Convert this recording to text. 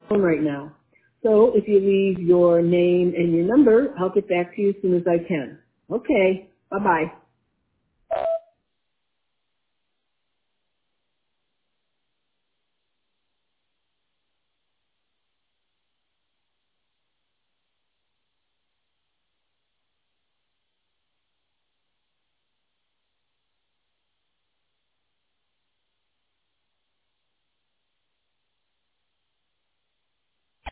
phone right now. So if you leave your name and your number, I'll get back to you as soon as I can. Okay. Bye-bye.